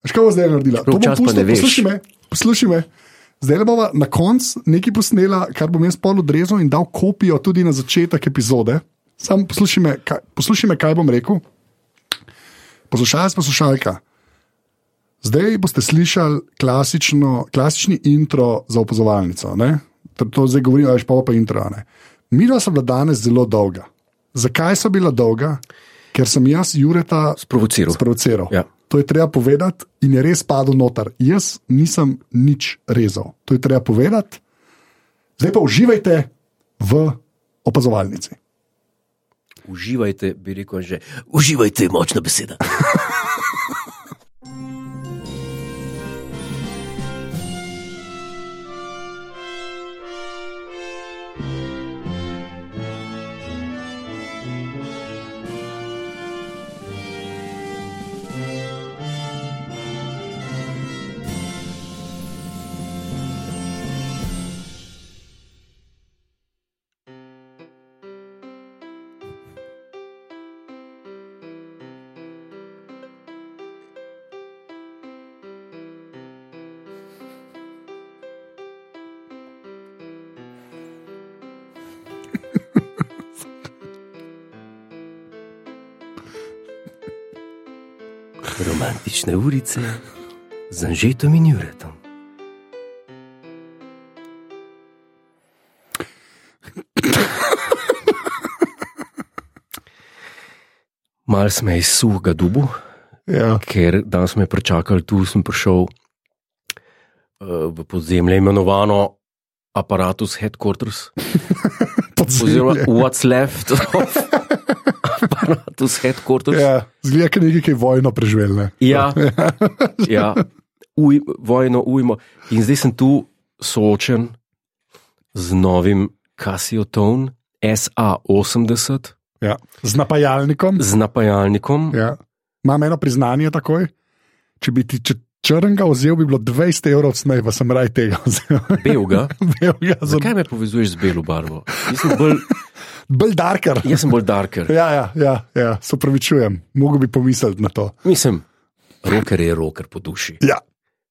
Kaj bo zdaj naredila? Poslušaj me. Zdaj bomo na koncu nekaj posnela, kar bom jaz pol odrezal in dal kopijo tudi na začetek epizode. Sam poslušaj me, kaj bom rekel. Poslušalka. Zdaj boste slišali klasični intro za opazovalnico. Ne? To zdaj govorim, ali pa intro. Ne? Midva so bila danes zelo dolga. Zakaj so bila dolga? Ker sem jaz Jureta sprovociral. Ja. To je treba povedati in je res padel noter. Jaz nisem nič rezal. To je treba povedati. Zdaj pa uživajte v opazovalnici. Uživajte, bi rekel že. Uživajte je močna beseda. Romantične urice z Anžetom in Juretom. Mal smo iz suhega dubu, ker danes me pričakali, tu sem prišel v podzemlje imenovano Apparatus Headquarters. Oziroma What's Left of Apparatus Headquarters. Ja, zgleda, ker nekaj vojno preživel. Ja. Vojno ujmo. In zdaj sem tu soočen z novim Casio Tone SA80. Ja. Z napajalnikom. Ja. Imam eno priznanje takoj. Če bi ti črnga vzel, bi bilo 20 evrov cnej, pa sem raj tega vzel. Belga? Zakaj me povezuješ z belo barvo? Mislim, bolj darker. Jaz sem bolj darker. Ja, se opravičujem. Mogoče bi pomisliti na to. Mislim, rocker je rocker po duši. Ja.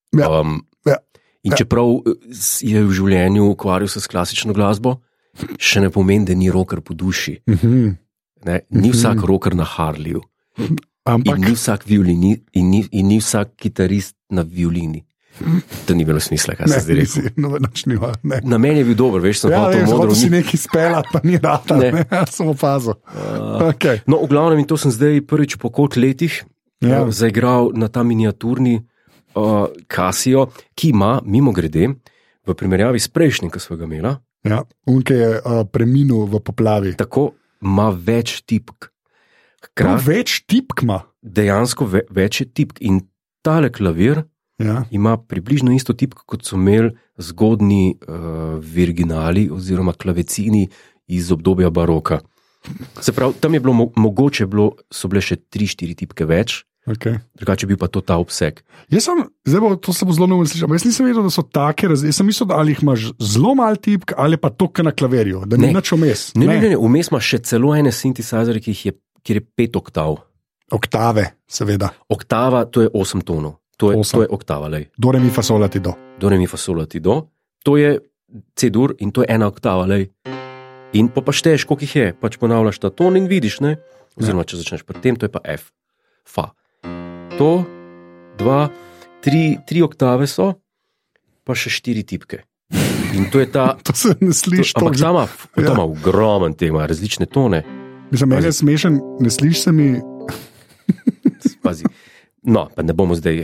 In čeprav je v življenju ukvarjal se s klasično glasbo, še ne pomeni, da ni rocker po duši. Ni vsak rocker na Harleyju. In ni vsak violinist, in ni vsak kitarist na violini. To ni bilo smisla, kaj se zdaj rekel. Na meni je bil dober, veš, sem hotel modro. Ja, si nekaj spelat, pa ni rata, sem opazil. Okay. No, v glavnem, in to sem zdaj prvič po koliko letih zaigral na ta miniaturni Casio, ki ima, mimo grede, v primerjavi s prejšnjim, ki smo ga imela. Ja, unke je preminul v poplavi. Tako ima več tipk. Več tipk ima? Dejansko več je tipk. In tale klavir ima približno isto tipk, kot so imeli zgodni virginali oziroma klavecini iz obdobja baroka. Se pravi, tam je bilo mogoče, so bile še 3-4 tipke več, drugače bi pa to ta obseg. To se bo zelo novno slišal, jaz nisem vedel, da so take, jaz sem mislil, da ali jih imaš zelo malo tipk, ali pa to, na klaverju, da ni nič vmes. Ne, vmes imaš še celo ene synthesizerje, kjer je 5 oktav. Oktave, seveda. Oktava, to je 8 tonov. To je oktava, lej. Do, re, mi, fa, sol, la, ti, do. Do, re, mi, fa, sol, la, ti, do. To je C-dur in to je 1 oktava, lej. In pa šteješ, koliko jih je, pač ponavljaš ta ton in vidiš, ne? Oziroma, če začneš pred tem, to je pa F, fa. To, 2, 3 oktave so, pa še 4 tipke. In to je ta... to se ne sliši. Ampak ta ima ogromen tema, različne tone. Mislim, meni je smešen, ne sliši se mi... Pazi. No, pa ne bomo zdaj...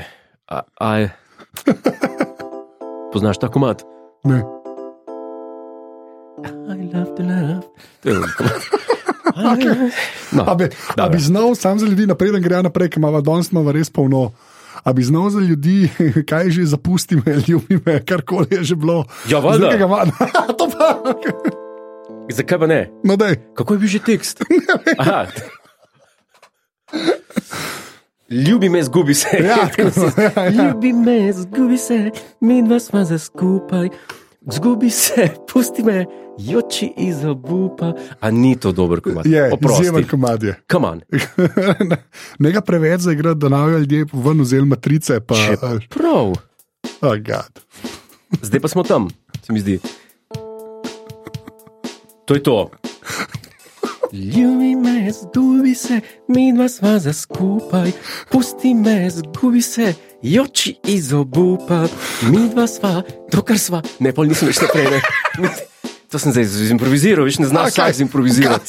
Poznaš ta komad? Ne. I love to love. No, a bi znal sam za ljudi, napreden gre naprej, ker danes imamo res polno. A bi znal za ljudi, kaj že zapusti me, ljubi me, karkoli je že bilo. Ja, valjda. To pa... Zakaj pa ne? No, daj. Kako je bil že tekst? Aha. Ljubi me, zgubi se. Ja, ljubi me, zgubi se, midva sva za skupaj. Zgubi se, pusti me, joči iz obupa. A ni to dober komad? Je, izjemen komad je. Come on. Ne ga preveč zaigrati, da naj ljudje ven vzeli matrice. Pa, prav. Oh, God. Zdaj pa smo tam, se mi zdi. To je to. Ljubi me, zgubi se, mi dva sva za skupaj. Pusti me, zgubi se, joči iz obupa. Mi dva sva, to kar sva. Ne, pol nisem več naprej, ne. To sem zdaj improviziral, več ne znaš vsak zimprovizirati.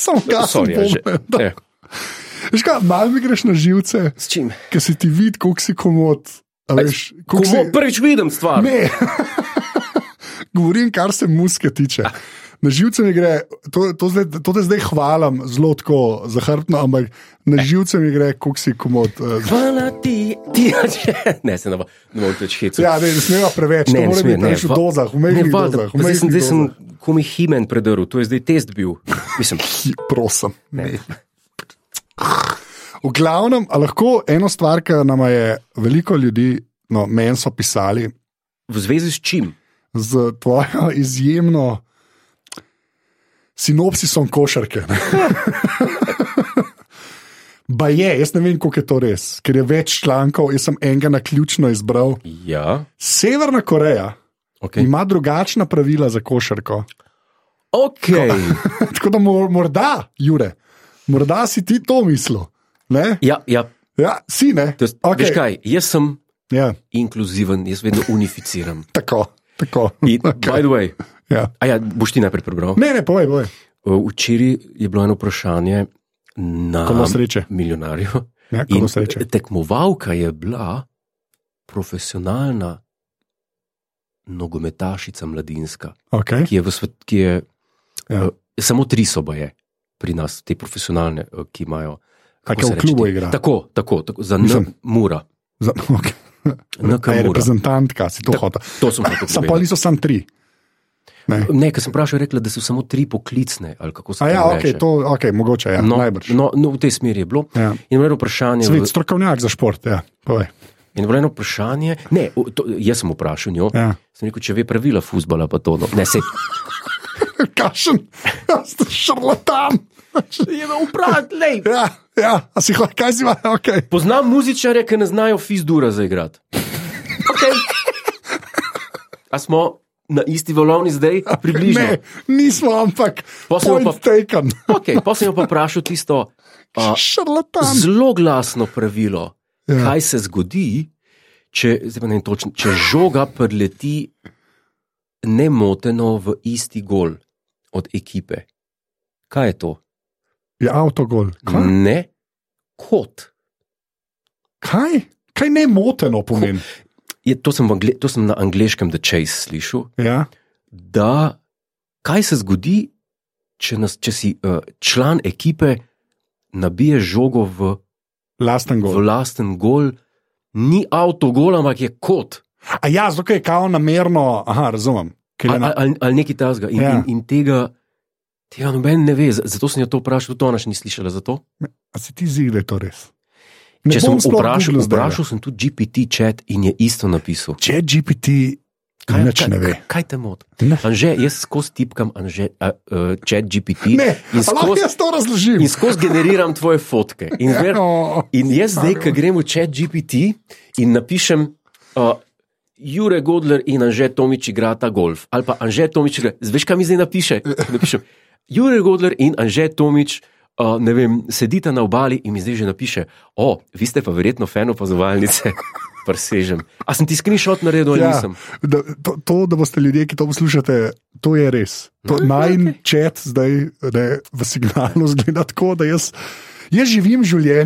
Veš kaj, malo mi greš na živce. S čim? Ker si ti vidi, koliko si komod. Prvič vidim stvar. Ne. Govorim, kar se muske tiče. Na živce mi gre, to te zdaj hvalim zelo tako zahrbtno, ampak na živce mi gre, koliko si komod. Hvala ti. Ne, se ne bo več hecu. Ja, ne smeva preveč, to mora biti več v dozah, v mehkih dozah. Zdaj sem komi himen predrl, to je zdaj test bil. Prosim. Ne. V glavnem, a lahko eno stvar, ki nam je veliko ljudi, no, meni so pisali. V zvezi s čim? Z tvojo izjemno sinopsisom košarke. Ba je, jaz ne vem, koliko je to res, ker je več člankov, jaz sem enega naključno izbral. Ja. Severna Koreja ima drugačna pravila za košarko. Tako da morda, Jure, morda si ti to mislil. Ne? Ja, si, ne? Veš kaj, jaz sem inkluziven, jaz vedno unificiram. Tako. By the way, boš ti najprej prebral? Ne, povej. Včeraj je bilo eno vprašanje na Milijonarju. In tekmovalka je bila profesionalna nogometašica mladinska, ki je samo 3 soba je pri nas, te profesionalne, ki imajo. Kako v klubu igra? Tako, za Mura. Je reprezentantka, si to hotel. To sem hotel. Sam pa niso sam 3. Ne, ker sem vprašal, rekla, da so samo 3 poklicne, ali kako se reče. Mogoče, najbrž. No, v tej smeri je bilo. In bilo vprašanje. Svet strokovnjak za šport, povej. In bilo eno vprašanje, jaz sem vprašal njo, sem rekel, če ve pravila fuzbala, pa to, ne se. Kašen, šarlatan. Je me vprašal, lej. A si kaj si ima, Poznam muzičarje, ki ne znajo fizdura zaigrati. A smo na isti valovni zdaj, približno? Ne, nismo, ampak point taken. Pa sem jo pa vprašal tisto zelo glasno pravilo, kaj se zgodi, če žoga preleti nemoteno v isti gol od ekipe. Kaj je to? Je avtogol. Ne, kot. Kaj? Kaj nemoteno pomeni? To sem na angleškem The Chase slišal. Da, kaj se zgodi, če si član ekipe nabije žogo v lasten gol, ni avtogol, ampak je kot. Zato je kao namerno, razumem. Ali nekaj tazga. In tega noben ne ve, zato sem jo to vprašal, to ona še ni slišala za to. A si ti zdi, da je to res? Če sem vprašal sem tudi GPT chat in je isto napisal. Chat GPT nič ne ve. Kaj te moti? Anže, jaz skozi tipkam chat GPT jaz to razložim. In skozi generiram tvoje fotke. In jaz zdaj, ko grem v chat GPT in napišem Jure Godler in Anže Tomič igrata golf. Ali pa Anže Tomič igra. Veš, kaj mi zdaj napišem? Jure Godler in Anže Tomič sedita na obali in mi zdaj že napiše, vi ste pa verjetno fan opazovalnice, presežem. A sem ti screenshot naredil ali nisem? To, da boste ljudje, ki to poslušate, to je res. Najn chat zdaj v signalu zgleda tako, da jaz živim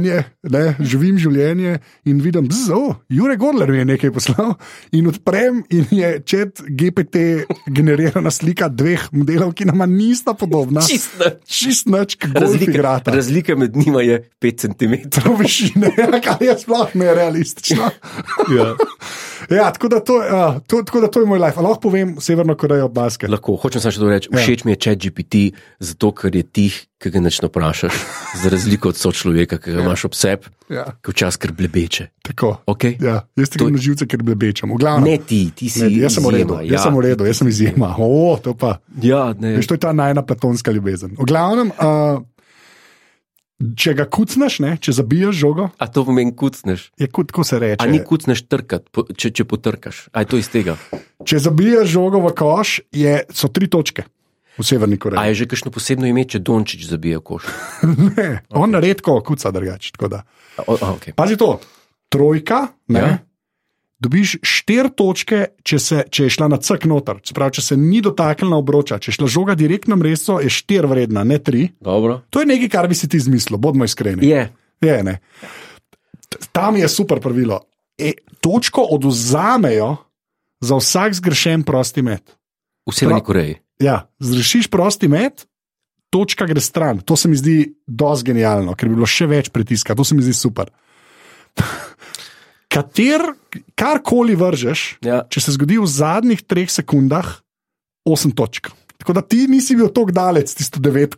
življenje in vidim, Jure Godler mi je nekaj poslal in odprem in je chat GPT generirana slika 2 modelov, ki nama nista podobna. Čist nič, kako golf igrata. Razlika med njima je 5 cm. Višine, kar je sploh nerealistično. Ja, tako da to je moj life. Lahko povem Severno Korejo basket. Lahko, hočem samo še to reči. Všeč mi je ChatGPT, zato ker je tih, ki ga nečno vprašaš, za razliko od sočloveka, ki ga imaš ob sebi, ki včasih kar blebeče. Tako. Okay? Ja, jaz tega na živce, ker blebečem. Ne ti si jaz sem v redu, jaz sem izjema. To pa. Ja, ne. Veš, to je ta najna platonska ljubezen. V glavnem, če ga kucneš, če zabiješ žogo. A to pomeni kucneš? Je tako se reče. A ni kucneš trkat, če potrkaš? A je to iz tega? Če zabiješ žogo v koš, so 3 točke v Severni Koreji. A je že kakšno posebno ime, če Dončić zabije koš? Ne, on redko kuca drugače. Okay. Pazi to, trojka, dobiš 4 točke, če je šla na cek noter. Se pravi, če se ni dotaknila obroča, če je šla žoga direktno v mrežo, je 4 vredna, ne 3. Dobro. To je nekaj, kar bi si ti izmislil, bodimo iskreni. Je, ne. Tam je super pravilo. Točko odvzamejo za vsak zgrešen prosti met. V Severni Koreji. Ja, zrešiš prosti met, točka gre stran. To se mi zdi dosti genialno, ker bi bilo še več pritiska. To se mi zdi super. Karkoli vržeš, če se zgodi v zadnjih 3 sekundah, 8 točk. Tako da ti nisi bil tako dalec, tisto 9.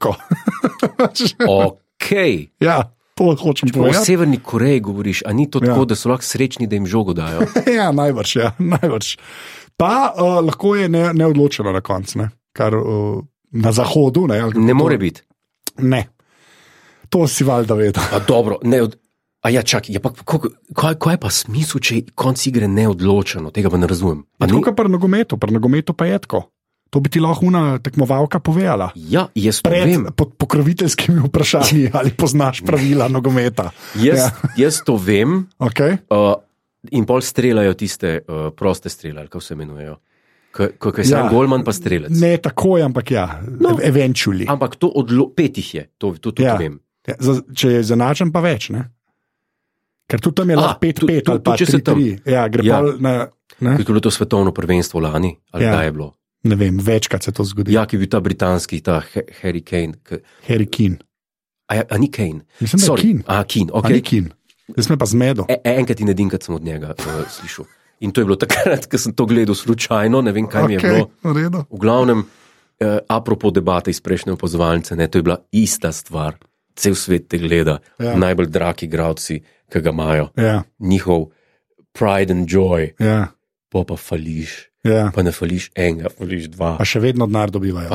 Ok. Ja, to hočem povedati. O Severni Koreji govoriš, a ni to tako, da so lahko srečni, da jim žogo dajo? Ja, najbrž. Pa lahko je neodločeno na koncu, kar na zahodu. Ne more biti. Ne. To si valjda vedel. Dobro, A ja, čakaj, kaj je pa smisel, če konc igre neodločeno? Tega pa ne razumem. Tako kot pri nogometu pa je tako. To bi ti lahko tekmovalka povedala. Ja, jaz to vem. Pod pokroviteljskimi vprašanji, ali poznaš pravila nogometa. Jaz to vem. Okay. In pol streljajo tiste proste strele, kako se imenujejo. Ko je sam golman pa strelec. Ne takoj, ampak eventually. Ampak to 5 jih je, to tudi vem. Ja, če je zanačen pa več, ne? Ker tudi tam je lahko 5-5 ali pa 3-3. Ja, gre pa na... Kaj je bilo to svetovno prvenstvo lani? Ali kaj je bilo? Ne vem, večkrat se to zgodi. Ja, ki je bil ta britanski, ta Harry Kane. Harry Keane. A ni Kane? Mislim, da je Keane. Keane, ok. A ni Keane. Jaz me pa zmedo. Enkrat in edinkrat sem od njega slišal. In to je bilo takrat, ko sem to gledal slučajno, ne vem, kaj mi je bilo. Redo. V glavnem, apropo debate iz prejšnje opazovalnice, to je bila ista stvar. Cel svet te gleda, najbolj dragi igralci, ki ga imajo. Njihov pride and joy. Pa fališ. Pa ne fališ enega, fališ 2. Pa še vedno denar dobivajo.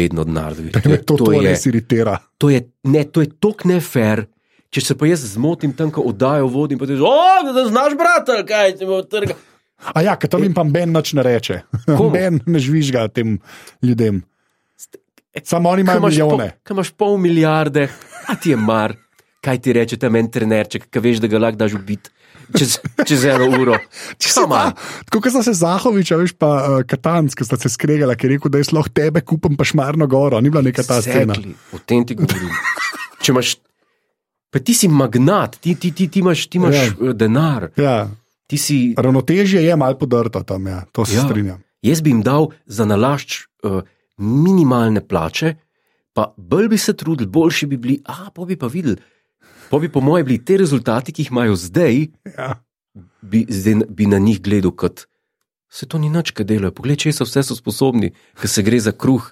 To res iritira. To je tok nefer. Če se pa jaz zmotim tam, ko oddajo vodim, pa ti da znaš, bratelj, kaj ti bo trga. A ja, ker tam jim pa Ben nič ne reče. Ben ne žvižga tem ljudem. Samo oni imajo milijone. Kaj imaš pol milijarde, a ti je mar, kaj ti reče tam en trenerček, kaj veš, da ga lahko daš ubiti čez 1 uro. Tako, ko sta se Zahoviča, veš pa Katanc, ko sta se skregala, ki je rekel, da jaz lahko tebe kupam pa Šmarno goro, ni bila neka ta scena. O tem ti govorim. Če imaš, pa ti si magnat, ti imaš denar. Ja. Ravnotežje je malo podrto tam, to se strinjam. Jaz bi jim dal za nalašč minimalne plače, pa bolj bi se trudili, boljši bi bili, pa bi pa videli, pa bi po moje bili te rezultati, ki jih imajo zdaj, bi na njih gledal kot, se to ni nič, kaj delajo, pogled, če vse so sposobni, ker se gre za kruh.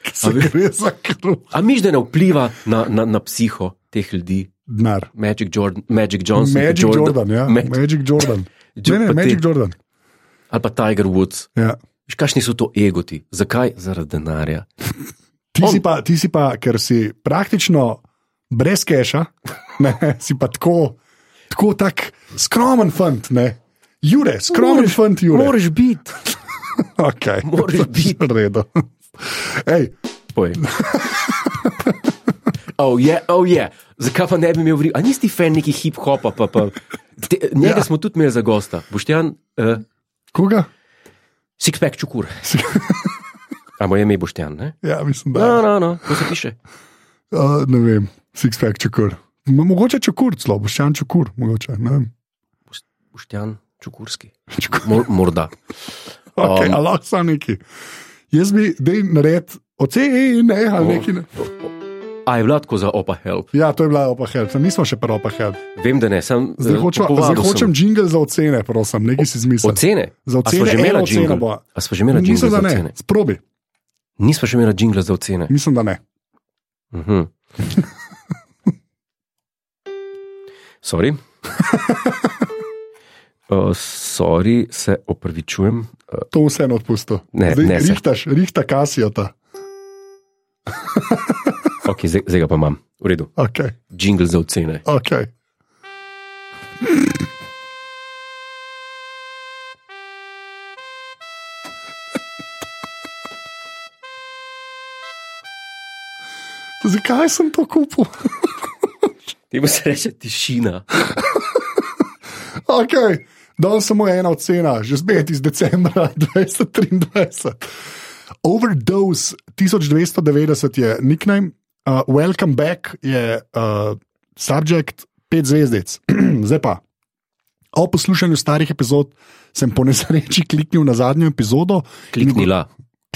A miš, da ne vpliva na psiho teh ljudi? Denar. Magic Johnson. Magic Jordan. Magic Jordan. Ali pa Tiger Woods. Ja. Kakšni so to egoti? Zakaj? Zaradi denarja. Ti si pa, ker si praktično brez keša, si pa tako tak skromen fant, ne? Jure, skromen fant Jure. Moraš biti. Ok. Moraš biti. Redo. Ej. Poj. Oh yeah. Zakaj pa ne bi imel a nisi fan neki hip-hopa? Njega smo tudi imeli za gosta. Boštjan? Koga? Sixpack Čukur. A moje ime je Boštjan, ne? Ja, mislim, da. No, ko se piše? Ne vem, Sixpack Čukur. Mogoče Čukur celo, Boštjan Čukur, mogoče, ne vem. Boštjan Čukurski. Morda. Ok, a lahko sam neki. Jaz bi, dej nared, ali neki ne. A je bila tako za Opa Help? Ja, to je bila Opa Help, nismo še pri Opa Help. Vem, da ne. Zdaj hočem jingle za ocene, prosim, nekaj si izmislil. Ocene? Za ocene, ena ocena bo. A smo že imela jingle za ocene? Sprobi. Nismo še imela jingle za ocene? Mislim, da ne. Sorry. Sorry, se opravičujem. To vseeno odpustil. Rihta Kasijota. Ok, zdaj ga pa imam. V redu. Okay. Jingle za ocene. Okay. Zakaj sem to kupil? Temu se reče tišina. Ok, dal samo ena ocena, že spet iz decembra 2023. Overdose 1290 je nickname, Welcome Back je subject 5 zvezdic. Zdaj pa, o poslušanju starih epizod sem po nesreči kliknil na zadnjo epizodo. Kliknila.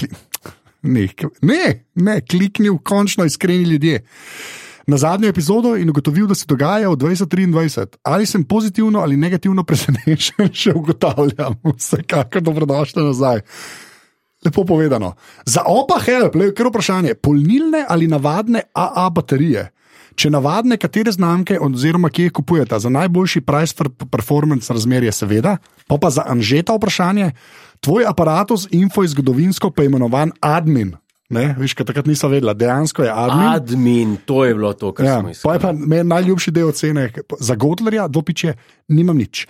Ne, kliknil končno iskreni ljudje. Na zadnjo epizodo in ugotovil, da se dogaja v 2023. Ali sem pozitivno ali negativno presenečen, še ugotavljam. Vsekakor dobrodošli nazaj. Lepo povedano. Za Opa Help, kar vprašanje, polnilne ali navadne AA baterije? Če navadne, katere znamke oziroma kje kupujete? Za najboljši price performance razmerje seveda. Pa za Anžeta vprašanje, tvoj aparatus info je zgodovinsko poimenovan admin. Ne, viš, kaj takrat nisem vedela, dejansko je admin. Admin, to je bilo to, kar smo iskali. Pa je pa meni najljubši del ocene za Godlerja, dopiče, nimam nič.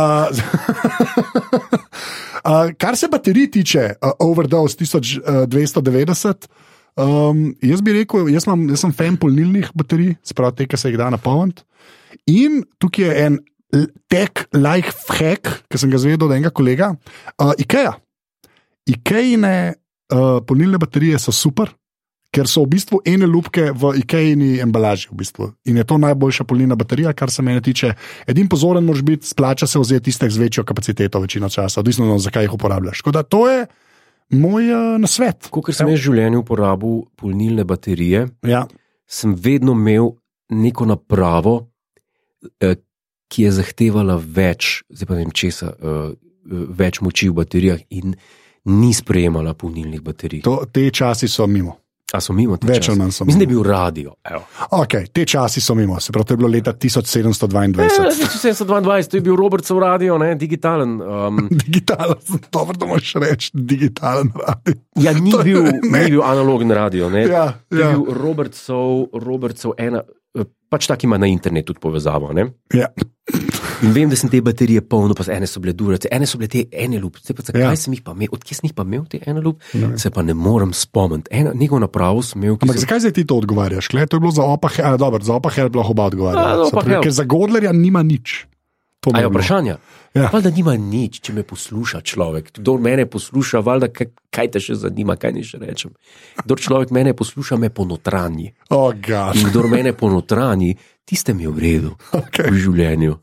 Kar se baterij tiče, Overdose 1290, jaz bi rekel, jaz sem fan polnilnih baterij, spravo te, ki se jih da napolniti. In tukaj je en tech life hack, ki sem ga zvedel od enega kolega, IKEA. IKEA-ne polnilne baterije so super, ker so v bistvu ene lupke v IKEA-ni embalaži v bistvu. In je to najboljša polnilna baterija, kar se mene tiče. Edin pozoren moraš biti, splača se vzeti tistih z večjo kapaciteto večino časa, odvisno od zakaj jih uporabljaš. Tako da to je moj nasvet. Ker sem jaz v življenju uporabil polnilne baterije, sem vedno imel neko napravo, ki je zahtevala več, zdaj pa ne vem česa, več moči v baterijah in ni sprejemala polnilnih baterij. Te časi so mimo. A so mimo te več časi? Mislim, da je bil radio. Ok, te časi so mimo, se pravi, to je bilo leta 1722. 1722, to je bil Robertsov radio, ne, digitalen. Digitalen, dobro, da moraš reči, digitalen radio. Ja, ni bil analogen radio, ne. Ja. To je bil Robertsov ena, pač tak ima na internetu tudi povezavo, ne. Ja. In vem, da sem te baterije polno, pa ene so bile durace, ene so bile te ene lup. Zakaj sem jih pa imel? Odkje sem jih pa imel te ene lup? Se pa ne morem spomniti. Neko napravo sem imel. Ampak zakaj zdaj ti to odgovarjaš? To je bilo za Opa Help, dobro, za Opa Help lahko oba odgovarja. Ker za Godlerja nima nič. A je vprašanje? Ja. Valjda nima nič, če me posluša človek. Kdor mene posluša, valjda kaj te še zanima, kaj ni še rečem. Kdor človek mene posluša, me ponotranji. In kdor mene ponotranji, tistem je v redu v življenju.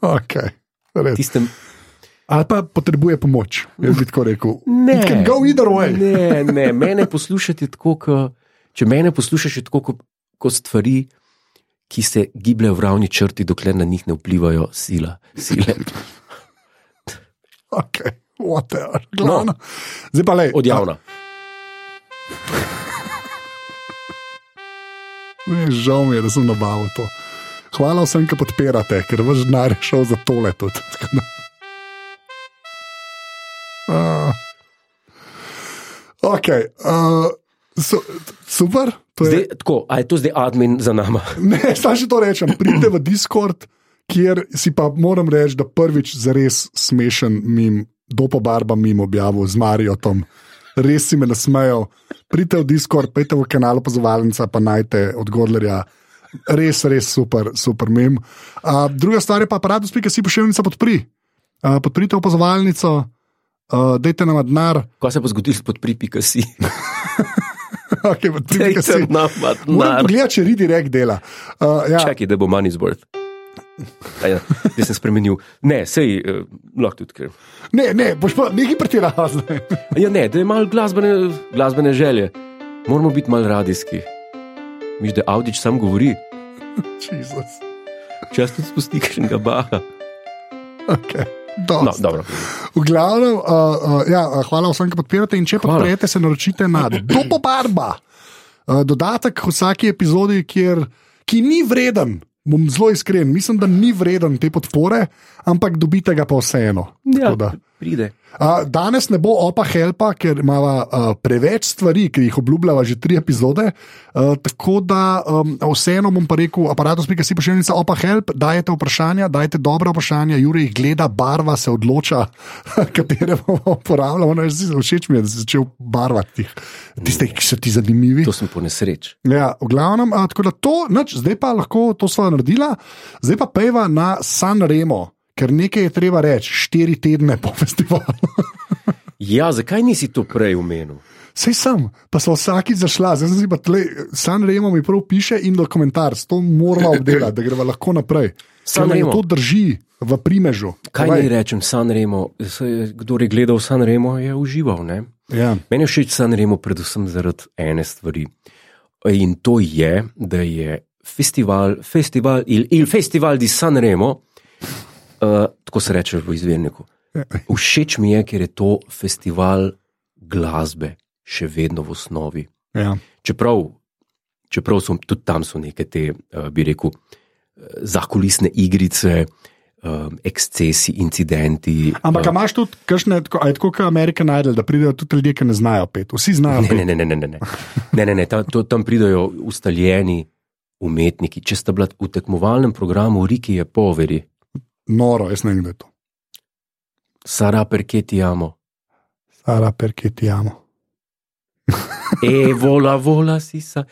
Ali pa potrebuje pomoč, jaz bi tako rekel. It can go either way. Ne, mene poslušati tako, če mene poslušaš tako, ko stvari, ki se gibljajo v ravni črti, dokler na njih ne vplivajo sile. Ok, whatever. Glavno. Zdaj pa lej. Odjavna. Žal mi je, da sem nabavil to. Hvala vsem, ki podpirate, ker vaš denar je šel za tole tudi. Ok, super. A je to zdaj admin za nama? Ne, samo še to rečem. Pridite v Discord, kjer si pa moram reči, da prvič zares smešen mim, Dopo Barba mim objavil z Mariotom. Res si me nasmejal. Pridite v Discord, pejte v kanal Opazovalnica, pa najte od Godlerja. Res super mim. Druga stvar je pa aparatus.si pošiljnica podpri. Podprite Opazovalnico, dejte nam denar. Kaj se bo zgodilo s podpri.si? Okay, moram pogledati, če redirect dela. Čakaj, da bo money's worth. Da sem spremenil. Ne, sej lahko tudi ker. Ne, boš pa nekaj pretiraval. Ja, ne, da je malo glasbene želje. Moramo biti malo radijski. Miš, da Avdić sam govori. Jezus. Čas tudi spusti kakšnega baha. Okay. No, dobro. V glavnem, hvala vsem, ki podpirate in če podprete, se naročite na Dopo Barba. Dodatek v vsaki epizodi, ki ni vreden, bom zelo iskren, mislim, da ni vreden te podpore, ampak dobite ga pa vseeno. Ja, pride. Danes ne bo opa helpa, ker imamo preveč stvari, ki jih obljubljava že 3 epizode. Tako da vseeno bom pa rekel, aparatus.si pošiljnica opa help, dajte vprašanja, dajte dobre vprašanja, Jure jih gleda, barva se odloča, katere bomo uporabljali. Všeč mi je, da si začel barvati tiste, ki so ti zanimivi. To sem po nesreč. Ja, v glavnem, tako da to, zdaj pa lahko to sva naredila, zdaj pa pejva na San Remo. Ker nekaj je treba reči, 4 tedne po festivalu. Ja, zakaj nisi to prej omenil? Sej sem, pa so vsakič zašla, zdaj sem si pa tle, San Remo mi prav piše in do komentar, to moramo obdelati, da greva lahko naprej. San Remo. To drži v primežu. Kaj naj rečem, San Remo, kdor je gledal San Remo, je užival, ne? Ja. Meni je všeč San Remo predvsem zaradi ene stvari. In to je, da je festival di San Remo, tako se reče v izvirniku. Všeč mi je, ker je to festival glasbe, še vedno v osnovi. Ja. Čeprav so tudi tam so neke te, bi rekel, zakulisne igrice, ekscesi, incidenti. Ampak imaš tudi kakšne, tako kot American Idol, da pridejo tudi ljudje, ki ne znajo peti. Vsi znajo peti. Ne, tam pridejo ustaljeni umetniki. Če sta bila v tekmovalnem programu Ricky je poveri. Noro, jaz ne vem, da je to. Sarà perché ti amo. Sarà perché ti amo. E vola si sa.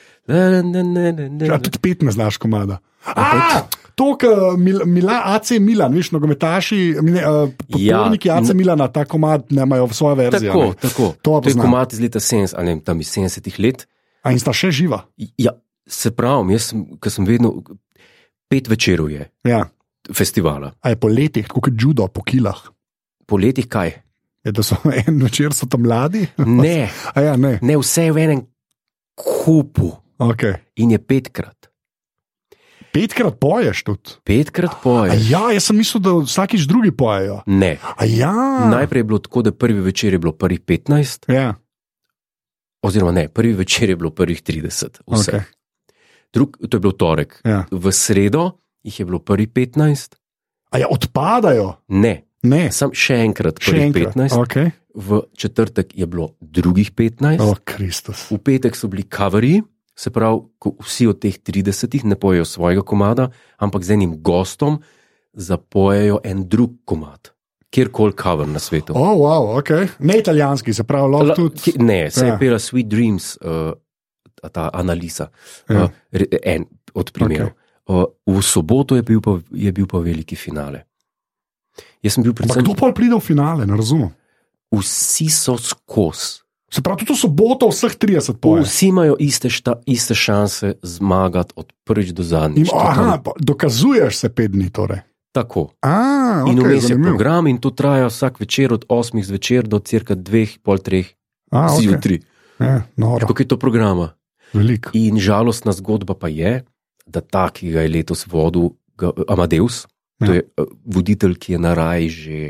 Ja, tudi 5 ne znaš komada. To, AC Milan, viš, nogometaši, podporniki AC Milana, ta komad nemajo v svoje verzije. Tako. To je komad iz leta 70, ali tam iz 70 let. A in sta še živa? Ja, se pravim, ker sem vedno 5 večerov je. Ja. Festivala. A je po letih, kot judo, po kilah? Po letih kaj? Je, da so en večer so tam mladi? Ne. Ne, vse je v enem kupu. Okay. In je 5-krat. 5-krat poješ tudi? 5-krat poješ. Ja, jaz sem mislil, da vsakič drugi pojejo. Ne. Ja. Najprej je bilo tako, da prvi večer je bilo prvih 15. Ja. Oziroma ne, prvi večer je bilo prvih 30. Vse. Okay. To je bilo torek. Ja. V sredo jih je bilo prvih 15. A ja, odpadajo? Ne. Sam še enkrat prvih 15. Okay. V četrtek je bilo drugih 15. Kristus. V petek so bili coverji, se pravi, ko vsi od teh 30 ne pojejo svojega komada, ampak z enim gostom zapojejo en drug komad. Kjerkoli cover na svetu. Wow, ok. Ne italijanski, se pravi, lahko tudi. Ne, se je pela Sweet Dreams, ta Analisa, en od primerov. Okay. V soboto je bil pa veliki finale. Jaz sem bil predvsem... Kdo pa pride v finale, ne razumem? Vsi so skozi. Se pravi, tudi v soboto vseh 30 poje. Vsi imajo iste šanse zmagati od prvič do zadnjič. Dokazuješ se 5 dni torej. Tako. Okay, in vmes je program in to traja vsak večer od 8 zvečer do cirka 2, pol 3 zjutraj. Noro. Kako je to programa? Veliko. In žalostna zgodba pa je, da ta, ki ga je letos vodil Amadeus, to je voditelj, ki je na raji že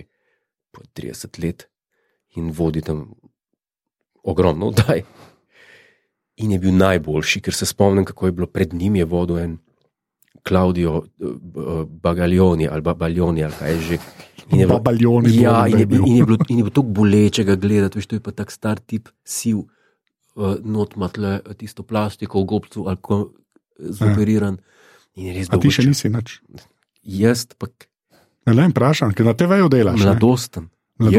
30 let in vodi tam ogromno oddaj. In je bil najboljši, ker se spomnim, kako je bilo pred njim, je vodil en Claudio Baglioni ali Baglioni ali kaj že. Baglioni. Ja, in je bilo tako bolečega gledati, veš, to je pa tak star tip, siv, notmatle, tisto plastiko v gobcu ali ko zoperiran. A ti še nisi nič? Jaz pa... Ne vem, vprašam, ker na TV-ju delaš. Mladosten.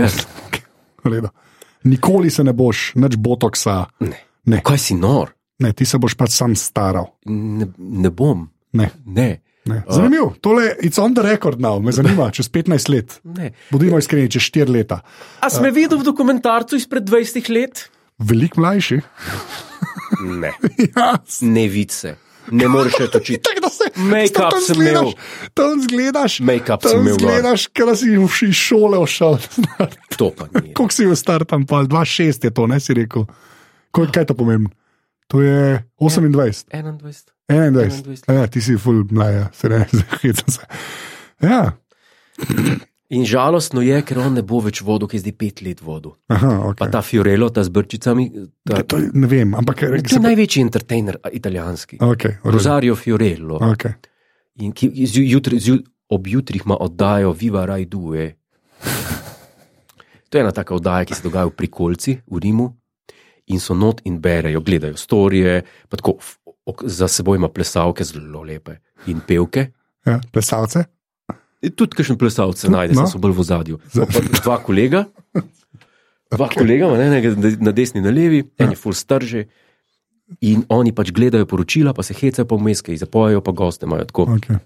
Nikoli se ne boš, nič botoksa. Ne. Kaj si nor? Ne, ti se boš pač sam staral. Ne bom. Ne. Zanimivo, tole, it's on the record now, me zanima, čez 15 let. Bodimo iskreni, čez 4 leta. A sme videl v dokumentarcu izpred 20 let? Veliko mlajši? Ne. Ne vid se. Ne moreš še točiti. Make-up sem imel. Tam zgledaš, kada si iz šole ošel. To pa ni. Koliko si bil star tam, pa 2,6 je to, ne si rekel. Kaj to pomeni? To je 28. 21. Ja, ti si full mlaja, se ne, zahecam se. Ja. In žalostno je, ker on ne bo več vodil, ki je zdaj 5 let vodil. Aha, okay. Pa ta Fiorello, ta z brčicami. Ne vem, ampak... To je največji entertainer italijanski. Okay, Rosario Fiorello. Okay. In ki ob jutrih ima oddajo Viva Rai Due. To je ena taka oddaja, ki se dogaja v Prikolci, v Rimu. In so not in berejo, gledajo storije, pa tako za seboj ima plesalke zelo lepe in pevke. Ja, plesalce? Tudi kakšen plesalce najde, no. So bolj v ozadju. Dva kolega, na desni, na levi, en je ful strže in oni pač gledajo poročila, pa se hecajo po vmeske, zapojejo pa goste imajo tako. Okay.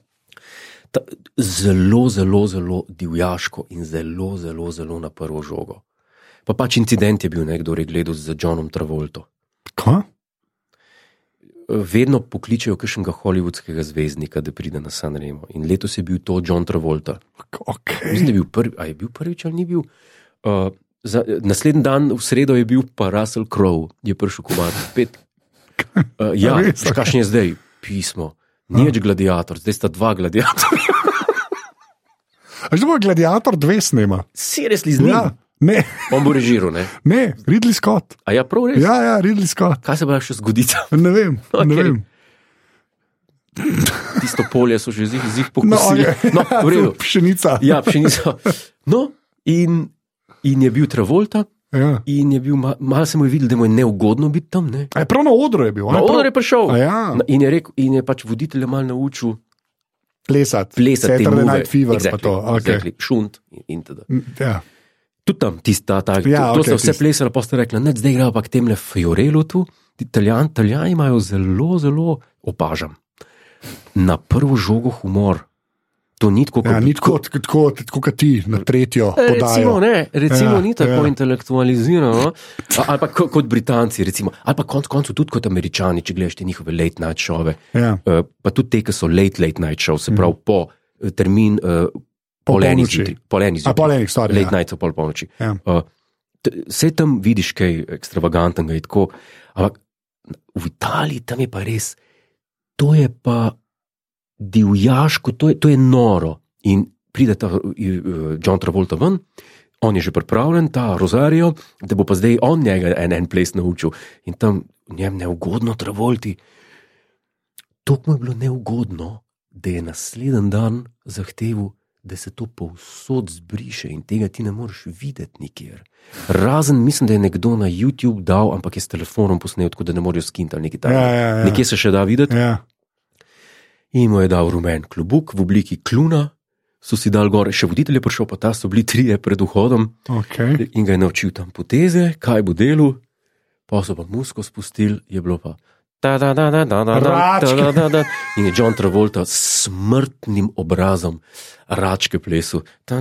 Zelo, zelo, zelo divjaško in zelo, zelo, zelo na prvo žogo. Pa pač incident je bil nekdo gledal z Johnom Travolto. Kaj? Vedno pokličejo kakšnega hollywoodskega zvezdnika, da pride na Sanremo. In letos je bil to John Travolta. Okay. Mislim, da je bil prvi, a je bil prvič ali ni bil? Naslednji dan, v sredo je bil pa Russell Crowe, je prišel komad. Ja, kakšen je zdaj? Pismo. Ni več gladiator, zdaj sta 2 gladiatorja. A že bo gladiator 2 snema? Seriously z njim? Ja. Ne. On bo režiral, ne? Ne, Ridley Scott. A ja, prav res? Ja, Ridley Scott. Kaj se bo še zgoditi? Ne vem, okay. Ne vem. Tisto polje so že zih pokusili. No, v redu. Pšenica. Ja, pšenica. No, in je bil Travolta, ja. In je bil, malo se mu je videl, da mu je neugodno biti tam, ne? A je prav na odru je bil? Na odru je prišel. Ja. In je rekel, in je pač voditelj malo naučil plesati Saturday Night Fever. Exactly, pa to. Okay. Exactly. Šunt in teda. Ja. Tudi tam, tista, ja, to so vse plesali, pa ste rekli, ne, zdaj igrajo pa k temle Fiorellu tu, Italijani imajo zelo, zelo, opažam, na prvo žogo humor. To ni tako, ja, ni tako kot ti, na tretjo podajo. Recimo ni tako intelektualizirano, ali pa kot Britanci, recimo, ali pa koncu tudi kot Američani, če gledaš te njihove late night šove, ja. Pa tudi te, ki so late night show, se pravi po termin pol enih zjutraj, late night so pol polnoči. Ja. Vse tam vidiš kaj ekstravagantnega in tako, ampak v Italiji tam je pa res, to je pa divjaško, to je noro. In pride ta John Travolta ven, on je že pripravljen, ta Rosario, da bo pa zdaj on njega en ples naučil. In tam njem neugodno Travolti. To mu je bilo neugodno, da je naslednji dan zahteval, da se to povsod zbriše in tega ti ne moreš videti nikjer. Razen, mislim, da je nekdo na YouTube dal, ampak je s telefonom posnel, tako da ne morajo skinti ali nekaj takega. Ja. Nekje se še da videti. Ja. In mu je dal rumen klobuk v obliki kluna, so si dal gore, še voditelj je prišel, pa ta so bili 3 pred vhodom, okay. In ga je naučil tam poteze, kaj bo delal, pa so pa musko spustili, je bilo pa in je John Travolta s smrtnim obrazom račke plesal.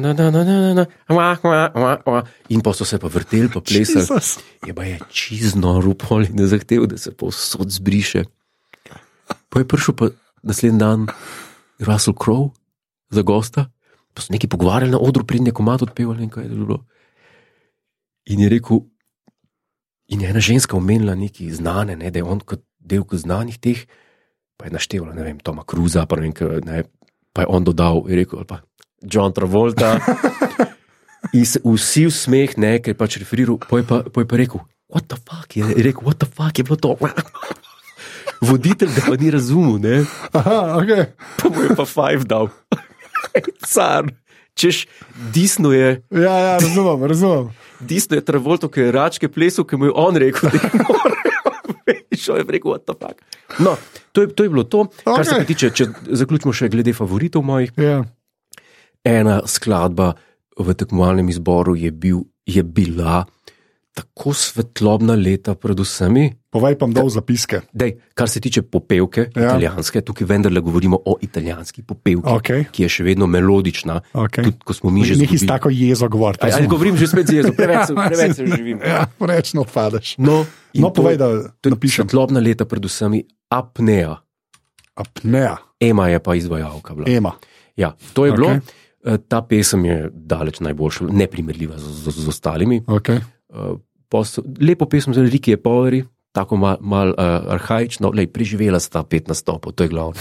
In pa so se pa vrteli, pa plesali. Je pa je čizno rupol in je zahteval, da se povsod zbriše. Pa je prišel pa naslednji dan Russell Crowe za gosta, pa so neki pogovarjali na odru, pred neko mat odpevali in kaj je bilo. In je rekel, in je ena ženska omenila neki znane, ne, da je on kot del znanih teh, pa je naštevala, ne vem, Toma Cruisa, pa je on dodal, je rekel, pa John Travolta. In se vsi v smeh, ne, ker je pač referiral, pa je pa rekel, what the fuck, je rekel, what the fuck je bilo to? Voditelj ga pa ni razumel, ne. Aha, okej. Pa mu je pa 5 dal. Car, češ, disno je. Ja, razumem. Disno je Travolto, ki je račke plesal, ki mu je on rekel, da je morajo. Šel je rekel, what the fuck. No, to je bilo to. Okay. Kar se pa tiče, če zaključimo še glede favoritov mojih. Yeah. Ena skladba v tekmovalnem izboru je bila tako svetlobna leta pred vsemi. Povej pa dol zapiske. Dej, kar se tiče popevke, italijanske, tukaj vendarle govorimo o italijanski popevki, ki je še vedno melodična. Tudi, ko smo mi že zgubili. Nekaj s tako jezo govoriti. Ali govorim že spet z jezo, preveč se živim. Ja, preveč ne odpadeš. No, povej, da napišem. Svetlobna leta pred vsemi, Apnea. Ema je pa izvajalka bila. Ema. Ja, to je bilo. Ta pesem je daleč najboljša, neprimerljiva z ostalimi. Okay. Lepo pesem za Rikije Poveri, tako mal arhaično, preživela sta 5 nastopov, to je glavno.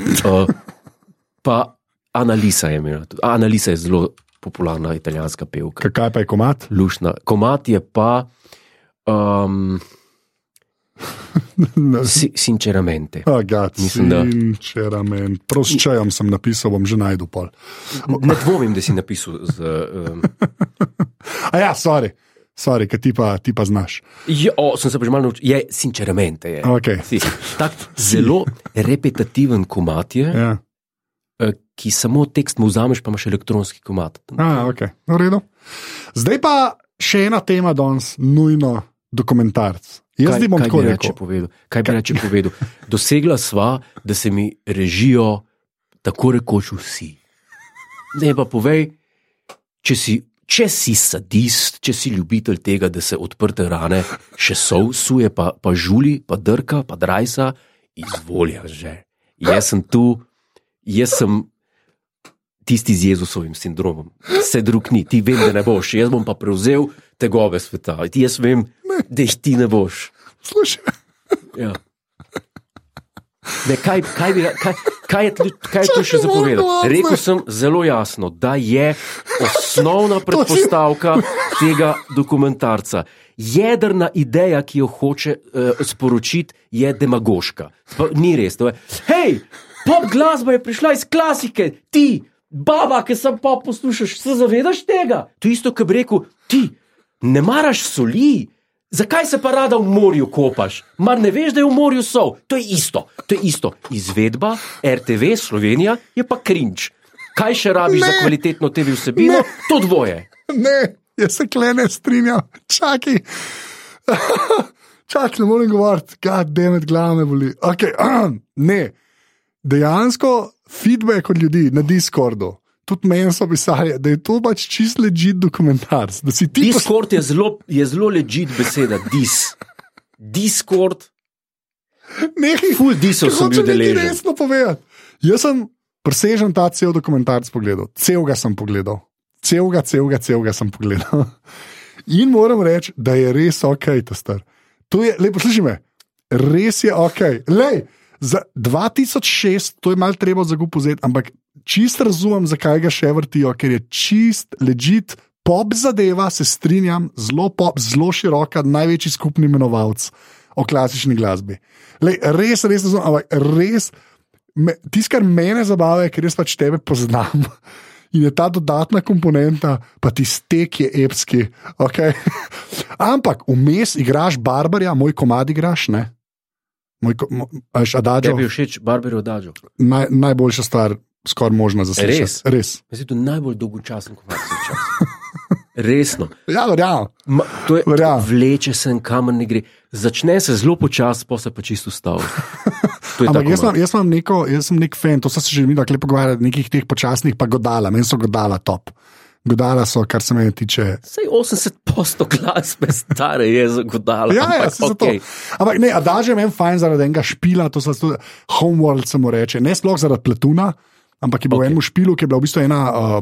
Pa Annalisa je imela. Annalisa je zelo popularna italijanska pevka. Kaj pa je Komat? Lušna. Komat je pa sinceramente. Sinceramente. Prav s čajem sem napisal, bom že najdu pol. Ne dvomim, da si napisal z... A ja, sorry, ker ti pa znaš. Sem se pa že malo naučil. Je sinceramente. Je. Okay. Tak zelo repetitiven komat je, ki samo tekst mu vzameš, pa imaš elektronski komat. Ok, v redu. Zdaj pa še ena tema danes, nujno dokumentarc. Jaz bi bom tako rekel. Kaj bi reče povedal? Dosegla sva, da se mi režijo tako rekoč vsi. Ne pa povej, če si sadist, če si ljubitelj tega, da se odprte rane še suje, pa žuli, pa drka, pa drajsa, izvolja že. Jaz sem tisti z Jezusovim sindromom. Se drug ni, ti vem, da ne boš, jaz bom pa prevzel tegobe sveta. Jaz vem, da jih ti ne boš. Slušaj. Ja. Ne, kaj je tu še zapovedal? Rekel sem zelo jasno, da je osnovna predpostavka tega dokumentarca. Jedrna ideja, ki jo hoče sporočiti, je demagoška. Ni res. Hej, pop glasba je prišla iz klasike, ti, baba, ki sem pop poslušaš, se zavedaš tega? To isto, ki bi rekel, ti, ne maraš soli, zakaj se pa rada v morju kopaš? Mar ne veš, da je v morju sol? To je isto. Izvedba RTV Slovenija je pa cringe. Kaj še rabiš za kvalitetno TV vsebino? To dvoje. Ne, jaz se ne strinjam. Čakaj, ne morem govoriti. God damn it, glava me boli. Okay, ne, dejansko feedback od ljudi na Discordu, tudi meni so pisali, da je to pač čist legit dokumentarc. Discord je zelo legit beseda. Discord. Full disov sem bil deležen. Nekaj resno povedati. Jaz sem presežen ta cel dokumentarc pogledal. Celega sem pogledal. Celega sem pogledal. In moram reči, da je res ok, ta star. To je, poslušaj me, res je ok. Lej, za 2006, to je malo treba zagupozeti, ampak čist razumem, zakaj ga še vrtijo, ker je čist, legit, pop zadeva, se strinjam, zelo pop, zelo široka, največji skupni imenovalec o klasični glasbi. Lej, res razumem, ampak res, tisto, kar mene zabava, je, ker jaz pač tebe poznam in je ta dodatna komponenta, pa ti stek je epski, ok? Ampak vmes igraš Barbarja, moj komad igraš, ne? Adagio. Tebi je všeč Barbarjev Adagio? Najboljša stvar, skoraj možna za slišati. Res. Mislim, to je najbolj dolgočasen komad čas. Resno. Ja, verjamem. Vleče se, kamor ne gre. Začne se zelo počas, pa se pa čisto stavi. Ampak jaz sem nek fan, to so se že mi tako lepo pogovarjali, nekih teh počasnih, pa Godala, meni so Godala top. Godala so, kar se meni tiče. Sej 80% glasbe stare je za Godala. Ja, se okay. Ampak ne, Adagio je meni fajn zaradi enega špila, to so tudi Homeworld se mu reče, ne sploh zaradi Platuna, ampak je bil v enem špilu, ki je bila v bistvu ena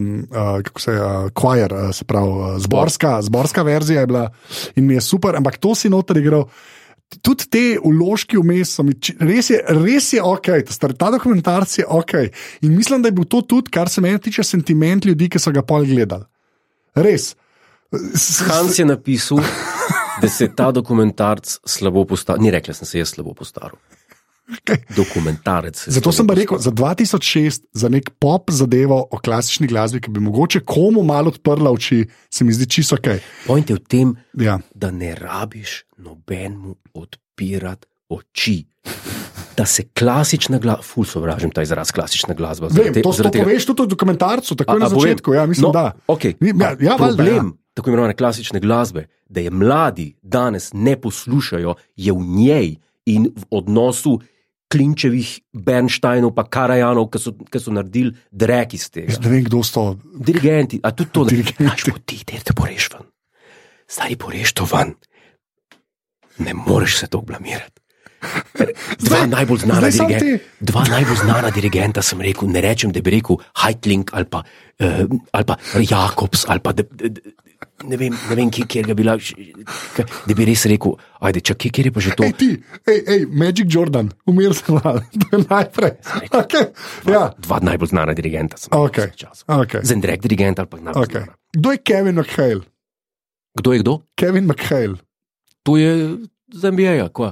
choir, se pravi zborska verzija je bila in mi je super, ampak to si noter igral. Tudi te vložki vmes so mi, res je ok, ta dokumentarc je ok. In mislim, da je bil to tudi, kar se meni tiče, sentiment ljudi, ki so ga pol gledali. Res. Hans je napisal, da se ta dokumentarc slabo postaril. Ni rekla, sem se jaz slabo postaril. Okay. Dokumentarec. Zato sem pa rekel, za 2006, za nek pop zadevo o klasični glasbi, ki bi mogoče komu malo odprla oči, se mi zdi čisto ok. Point je v tem, da ne rabiš nobenemu odpirati oči. Da se klasična glasba, ful sovražim ta izraz klasična glasba. Vem, to poveš tudi v dokumentarcu, tako na začetku, ja, mislim, da. Okay. Problem tako imenovane klasične glasbe, da je mladi danes ne poslušajo, je v njej in v odnosu Klinčevih, Bernsteinov pa Karajanov, ki so naredili drek iz tega. Ne vem, kdo so. Dirigenti, a tudi to, daš poti, te poreš ven. Zdaj poreš to ven. Ne moreš se to blamirati. Dva najbolj znana dirigenta sem rekel, ne rečem, da bi rekel Haitling ali pa Jakobs ali pa ne vem, kjer ga bila, da bi res rekel, ajde, čakaj, kjer je pa že to? Magic Jordan, umir se malo, to je najprej. Dva najbolj znana dirigenta sem rekel vse čas. Zendrek dirigent ali pa najbolj znana. Kdo je Kevin McHale? Kdo je kdo? Kevin McHale. To je z NBA-ja, kva?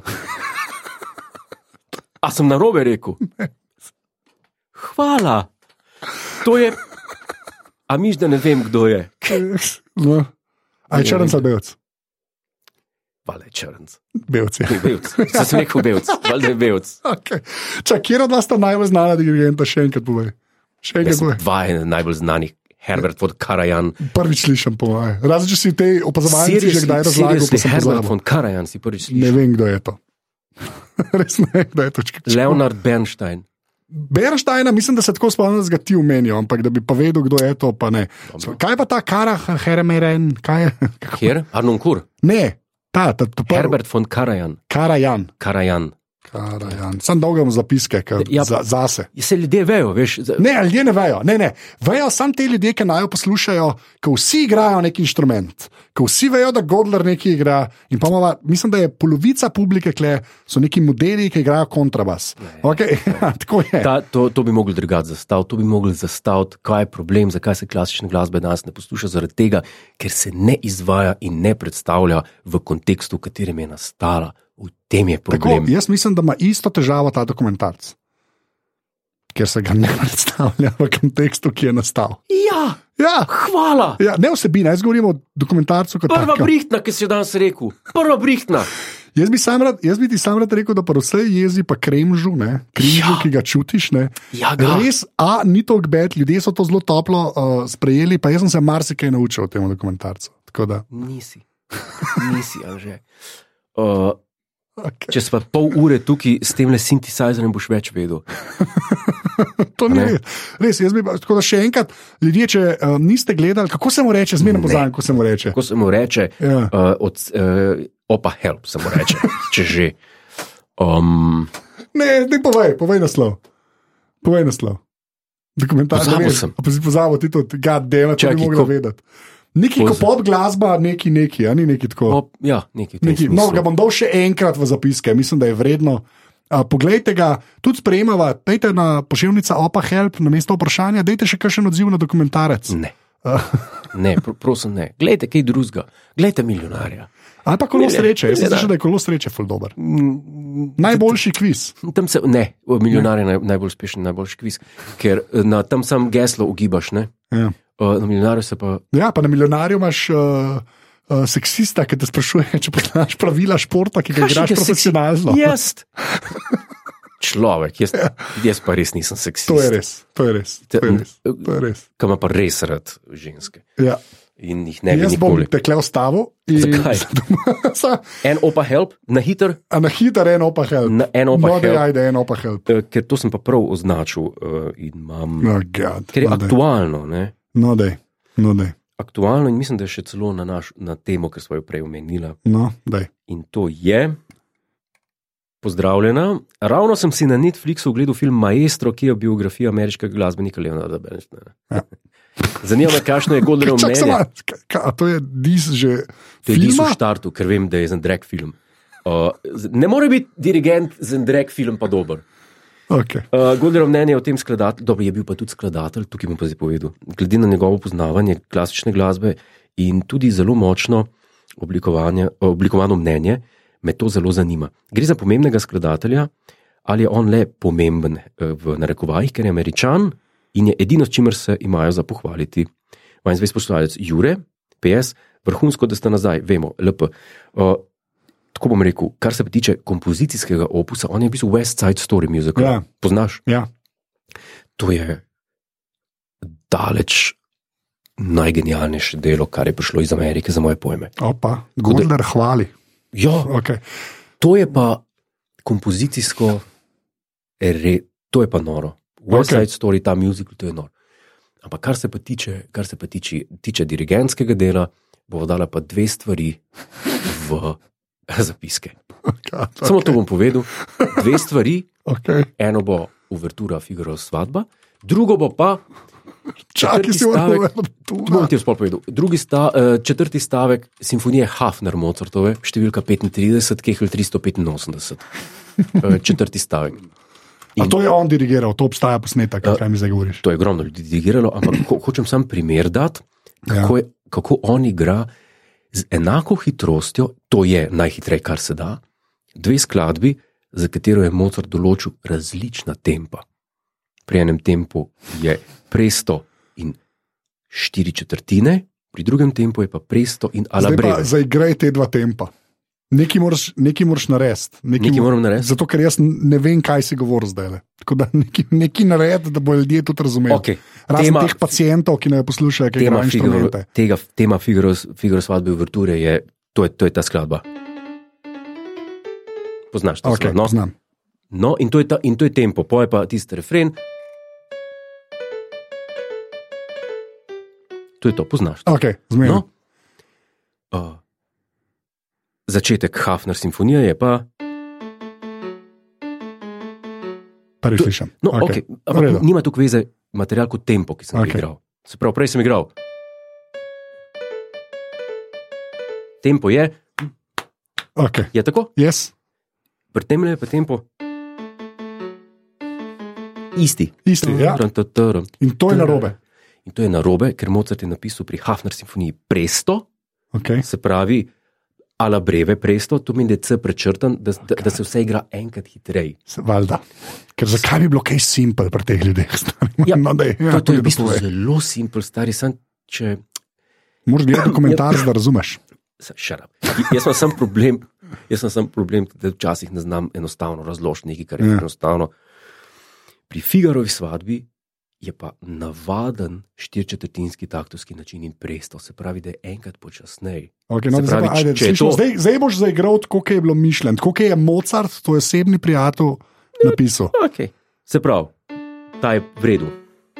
A sem narobe rekel? Hvala. To je... A miš, da ne vem, kdo je? No. A je črnc ali belc? Valjda je črnc. Belc je. Belc. Sem rekel belc. Valjda je belc. Čak, kjer od vas sta najbolj znana dirigenta? Še enkrat povej. Dva je najbolj znanih. Herbert von Karajan. Prvič slišim, po moje. Razen, če si v tej opazovalnici že kdaj razlagal, pa sem Herbert von Karajan si prvič slišal. Ne vem, kdo je to. Res ne vem, kdo je to. Leonard Bernstein. Bernsteina, mislim, da se tako spomnim, da ga ti umenijo, ampak da bi pa vedel, kdo je to, pa ne. Kaj pa ta Heremeren? Kaj je? Kjer? Arnon Kur? Ne, Herbert von Karajan. Karajan. Sam dolgam zapiske, zase. Se ljudje vejo, veš? Ne, ljudje ne vejo. Ne. Vejo samo te ljudje, ki naj jo poslušajo, ko vsi igrajo neki inštrument, ko vsi vejo, da Godler nekaj igra. In pa mislim, da je polovica publike, kle, so neki modeli, ki igrajo kontrabas. Okay? Tako je. To bi mogli drugače zastaviti. To bi mogli zastaviti, kaj je problem, zakaj se klasične glasbe danes ne posluša, zaradi tega, ker se ne izvaja in ne predstavlja v kontekstu, v katerem je nastala. V tem je problem. Tako, jaz mislim, da ima isto težavo ta dokumentarc, ker se ga ne predstavlja v kontekstu, ki je nastal. Ja. Hvala. Ja, ne vsebina, jaz govorim o dokumentarcu kot prva brihtna, ki si jo danes rekel. Prva brihtna. Jaz bi ti sam rad rekel, da pa vse jezi pa kremžu, ki ga čutiš. Res, ni to gbet, ljudje so to zelo toplo sprejeli, pa jaz sem se marsikaj naučil o tem dokumentarcu. Nisi, Anže. Okay. Če si pa pol ure tukaj s tem synthesizerjem, boš več vedel. To ni res. Jaz bi pa, tako da še enkrat, ljudje, če niste gledali, kako se mu reče, zmerno poznam, kako se mu reče. Kako se mu reče, Opa Help se mu reče, če že. Ne, povej naslov. Povej naslov. Pozabil sem. Pa si pozabil ti to, goddamn, če bi mogla vedeti. Neki ko pop glasba, neki, a ni neki tako. Neki. No, ga bom dal še enkrat v zapiske, mislim, da je vredno. Poglejte ga, tudi sprejemava, dejte na pošiljnica Opa Help, na mesto vprašanja, dejte še kakšen odziv na dokumentarec. Ne, prosim ne. Glejte kaj drugega, glejte Milijonarja. Ali pa Kolo sreče, jaz sem slišal, da je Kolo sreče ful dober. Najboljši kviz. Milijonar je najbolj uspešen, najboljši kviz, ker tam sam geslo ugibaš, ne? Ja. Na Milijonarju se pa... Ja, pa na Milijonarju imaš seksista, ki te sprašuje, če poznaš pravila športa, ki ga igraš profesionalno. Človek, jaz pa res nisem seksist. To je res. Kam pa res rad ženske. Ja. In jih ne bi nikoli. Jaz bom tekle ostavil. Zakaj? En Opa Help, na hiter? Na hiter en Opa Help. En Opa Help. Ker to sem pa prav označil in imam... Ker je aktualno, ne? No, dej. Aktualno in mislim, da je še celo na temo, ki smo jo prej omenila. No, dej. In to je... Pozdravljena. Ravno sem si na Netflixu ogledal film Maestro, ki je biografija ameriškega glasbenika Leonarda Bernsteina. Ja. Zanima me, kakšno je Godlerjevo mnenje. A to je dis že filma? To je dis v štartu, ker vem, da je Zendrek film. Ne more biti dirigent Zendrek film pa dober. Okay. Godlerjevo mnenje o tem skladatelj, dobro, je bil pa tudi skladatelj, tukaj bom pa zdaj povedal, glede na njegovo poznavanje klasične glasbe in tudi zelo močno oblikovano mnenje, me to zelo zanima. Gre za pomembnega skladatelja, ali je on le pomemben v narekovajih, ker je Američan in je edino, s čimer se imajo za pohvaliti. Vajen zvest poslušalec Jure, PS, vrhunsko, da ste nazaj, vemo, LP. Tako bom rekel, kar se tiče kompozicijskega opusa, on je v bistvu West Side Story musical. Ja. Poznaš? Ja. To je daleč najgenialnejše delo, kar je prišlo iz Amerike, za moje pojme. Opa, Godler hvali. Ja, okay. To je pa kompozicijsko, to je pa noro. West Side Story, ta musical, to je noro. Ampak kar se pa tiče dirigentskega dela, bo dala pa dve stvari v zapiske. Samo to bom povedal. Dve stvari. Okay. Eno bo uvertura Figarova svadba, drugo bo pa Čakaj, si bom ti spol povedal. Četrti stavek simfonije Hafner Mozartove, številka 35, Kehl 385. Četrti stavek. A to je on dirigiral, to obstaja posnetek, kaj mi zdaj govoriš? To je ogromno ljudi dirigiralo, ampak hočem sam primer dati, kako on igra z enako hitrostjo, to je najhitreje, kar se da, dve skladbi, za katero je Mozart določil različna tempa. Pri enem tempu je presto in 4/4, pri drugem tempu je pa presto in alla breve. Zdaj igraj te dva tempa. Nekaj moraš narediti. Nekaj moram narediti. Zato, ker jaz ne vem, kaj si govoril zdaj. Tako da nekaj naredi, da bo ljudje tudi razumeli. Okay. Razen teh pacientov, ki ne poslušajo, kaj imajo inštrumente. Tema Figarova svadbe uverture je, to je ta skladba. Poznaš to skladbo? No? Poznam. No, in to je tempo, poje pa tisti refren. To je to, poznaš to. Ok, zmerno. No? Začetek Hafner simfonije je pa... Prvi slišam. No, okay. Ampak nima tukaj veze material kot tempo, ki sem igral. Se pravi, prej sem igral. Tempo je... Okay. Je tako? Yes. Pri tem je pa tempo... Isti, ja. In to je narobe. In to je narobe, ker Mozart je napisal pri Hafner simfoniji presto, se pravi alla breve presto, to meni, da je C prečrtan, da se vse igra enkrat hitreje. Valjda. Ker zakaj bi bilo kaj simpel pri teh ljudeh? To je v bistvu zelo simpel, stari sem, če... Moraš gledati komentar, da razumeš. Shut up. Jaz sem sam problem, da včasih ne znam enostavno razložiti nekaj, kar je enostavno. Pri Figarovi svadbi je pa navaden 4/4 taktovski način in presto, se pravi, da je enkrat počasnej. Okay, no, zdaj boš zaigral tako, kot je bilo mišljeno, tako, kot je Mozart, to je osebni prijatelj, napisal. Okay. Se pravi, ta je v redu.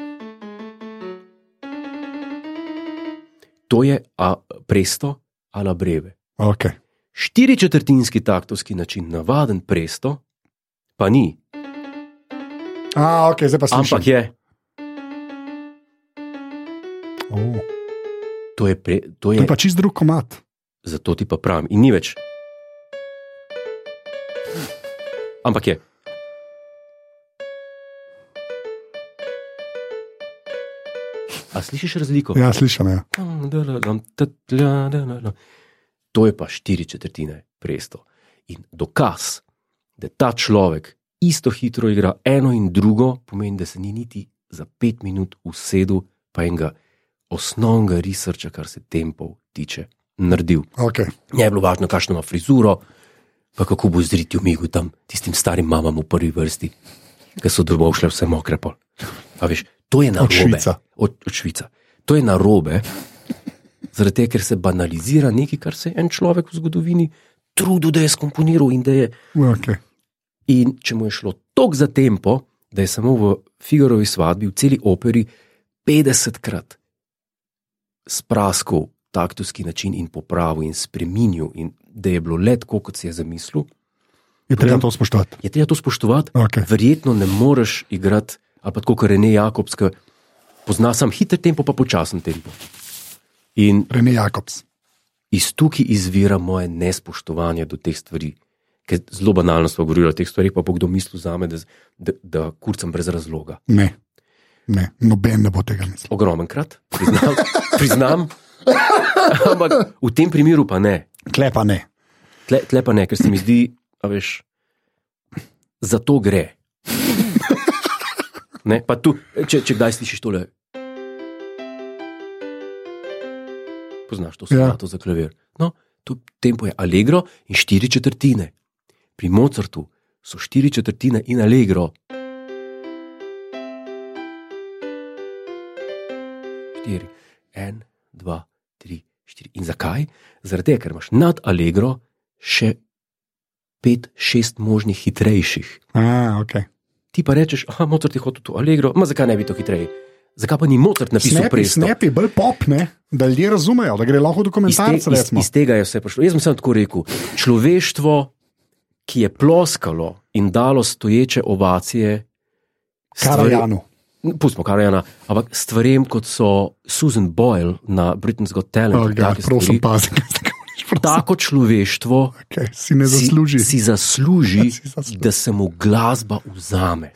To je presto alla breve. Okay. 4/4 taktovski način, navaden presto, pa ni. Ok, zdaj pa slišim. Ampak je. To je pa čist drug komad. Zato ti pa pravim. In ni več. Ampak je. A slišiš razliko? Ja, slišam, ja. To je pa 4/4 presto. In dokaz, da ta človek isto hitro igra eno in drugo, pomeni, da se ni niti za 5 minut usedel, pa enega osnovnega researcha, kar se tempov tiče, naredil. Okay. Ne je bilo važno, kakšno ima frizuro, pa kako bo zriti v migu tam tistim starim mamam v prvi vrsti, ki so domov šle vse mokre pol. A veš, to je narobe. Od Švica. To je narobe, zaradi tega, ker se banalizira nekaj, kar se je en človek v zgodovini trudil, da je skomponiral in da je... Okay. In če mu je šlo toliko za tempo, da je samo v Figarovi svadbi, v celi operi, 50krat spraskal taktovski način in popravil in spreminjal, in da je bilo le tako, kot si je zamislil. Je treba to spoštovati. Je treba to spoštovati. Okay. Verjetno ne moreš igrati, ali pa tako, kot René Jacobs, ki pozna sam hiter tempo, pa počasen tempo. In René Jacobs. Iz tukaj izvira moje nespoštovanje do teh stvari. Ker zelo banalno smo govorili o teh stvarih, pa bo kdo mislil zame, da kurcam brez razloga. Ne, noben ne bo tega mislil. Ogromenkrat, priznam, ampak v tem primeru pa ne. Tle pa ne. Tle pa ne, ker se mi zdi, a veš, za to gre. Ne, pa tu, če kdaj slišiš tole, poznaš to sonato za klavir. No, tu tempo je allegro in 4/4. Pri Mozartu so 4/4 in allegro. 4, 1, 2, 3, 4. In zakaj? Zaradi tega, ker imaš nad allegro še 5, 6 možnih hitrejših. Okay. Ti pa rečeš, Mozart je hotel to allegro, zakaj ne bi to hitreje? Zakaj pa ni Mozart napisal presto? Snapi, bolj pop, ne? Da ljudje razumejo, da gre lahko v dokumentarce. Iz tega je vse prišlo. Jaz sem samo tako rekel, človeštvo ki je ploskalo in dalo stoječe ovacije Karajanu. Pustimo Karajana, ampak stvarem, kot so Susan Boyle na Britain's Got Talent. Prosim, pazi. Tako človeštvo si ne zasluži. Si zasluži, da se mu glasba vzame.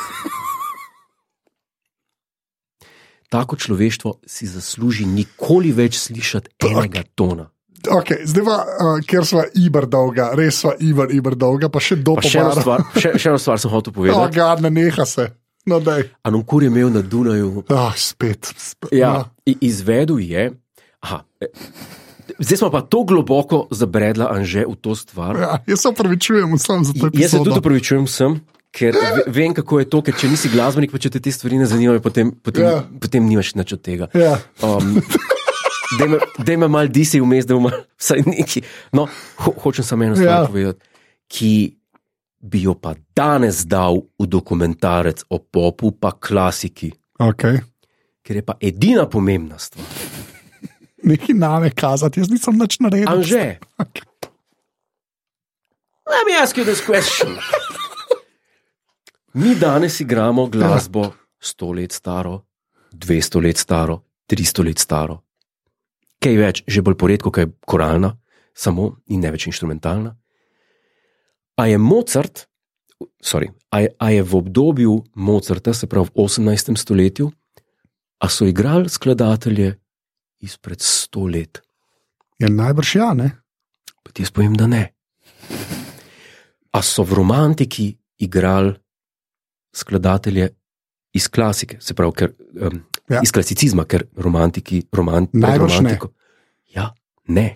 Tako človeštvo si zasluži nikoli več slišati enega tona. Okay, zdaj pa, ker smo iber dolga, res smo iber dolga, pa še do pobara. Še eno stvar sem hotel povedati. Ne neha se. No, Anonkur je imel na Dunaju. Spet. Ja, izvedel je. Zdaj smo pa to globoko zabredla, Anže, v to stvar. Ja, jaz se opravičujem vsem za to epizodo. Jaz se tudi opravičujem vsem, ker vem, kako je to, ker če nisi glasbenik, pa če te stvari ne zanimajo, potem nimaš nič od tega. Ja. Daj me mal disi vmes, da bomo vsaj neki. No, hočem samo eno stvar povedati, ki bi jo pa danes dal v dokumentarec o popu pa klasiki. Okay. Ker je pa edina pomembna stvar. Nekaj name kazati, jaz nisem nič naredil. Anže, let me ask you this question. Mi danes igramo glasbo 100 let staro, 200 let staro, 300 let staro. Kaj več, že bolj poredko, kaj je koralna, samo in ne več inštrumentalna. A je v obdobju Mozarta, se pravi v 18. stoletju, a so igrali skladatelje izpred 100 let? Je najbrž ja, ne? Pa ti jaz povem, da ne. A so v romantiki igrali skladatelje iz klasike, se pravi, ker, iz klasicizma, ker romantiko. Ja, ne.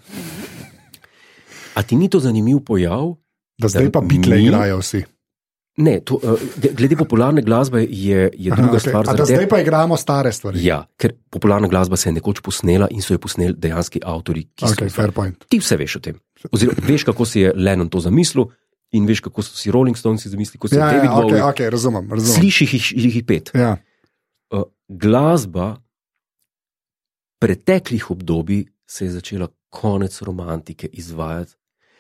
A ti ni to zanimiv pojav? Da zdaj pa Beatle igrajo vsi. Ne, glede popularne glasbe je druga stvar. A da zdaj pa igramo stare stvari. Ja, ker popularna glasba se je nekoč posnela in so jo posneli dejanski avtori. Fair point. Ti vse veš o tem. Oziroma, veš, kako si je Lennon to zamislil in veš, kako so si Rolling Stones zamislili, kako si David Bowie. Okay, razumem. Slišiš jih pet. Ja. Glasba preteklih obdobij se je začela konec romantike izvajati.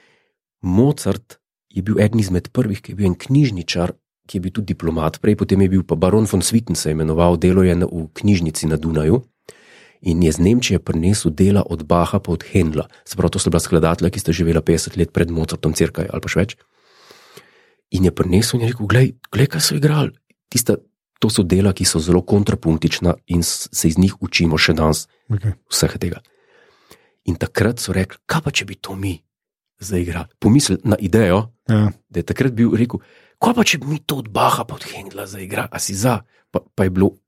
Mozart je bil eden izmed prvih, ki je bil en knjižničar, ki je bil tudi diplomat, prej potem je bil pa baron von Swieten, se je imenoval, delo je v knjižnici na Dunaju in je z Nemčije prinesel dela od Bacha pa od Händla. Se pravi, to so bila skladatelja, ki sta živela 50 let pred Mozartom, cirka ali pa še več. In je prinesel in je rekel, glej, kaj so igrali. To so dela, ki so zelo kontrapunktična in se iz njih učimo še danes vsega tega. In takrat so rekli, kaj pa če bi to mi zaigrali? Pomislili na idejo, da je takrat bil rekel, kaj pa če bi mi to od Bacha pa od Händla zaigrali? A si za? Pa je bilo